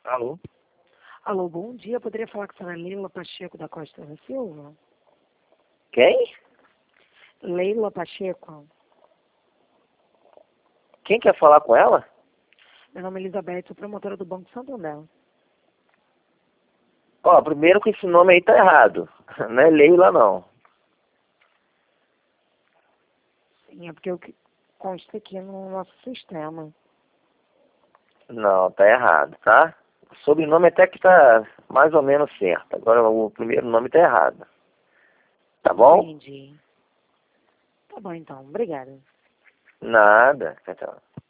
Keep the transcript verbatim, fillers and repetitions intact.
Alô? Alô, bom dia. Poderia falar com a senhora Leila Pacheco da Costa da Silva? Quem? Leila Pacheco. Quem quer falar com ela? Meu nome é Elizabeth, sou promotora do Banco Santander. Ó, primeiro que esse nome aí tá errado. Não é Leila, não. Sim, é porque o que consta aqui no nosso sistema. Não, tá errado, tá? O sobrenome até que tá mais ou menos certo. Agora o primeiro nome tá errado. Tá bom? Entendi. Tá bom, então. Obrigada. Nada. Tchau, tchau.